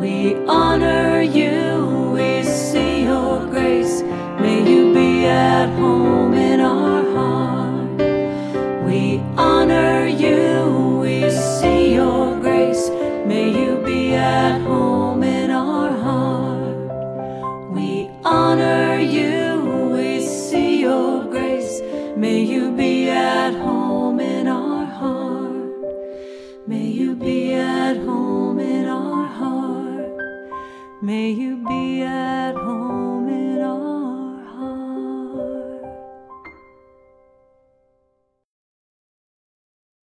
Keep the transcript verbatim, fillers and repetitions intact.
We honor you, we see your grace. May you be at home in our heart. We honor you, we see your grace. May you be at home in our heart. We honor you, we see your grace. May you be at home in our heart. May you be at home in our heart. May you be at home.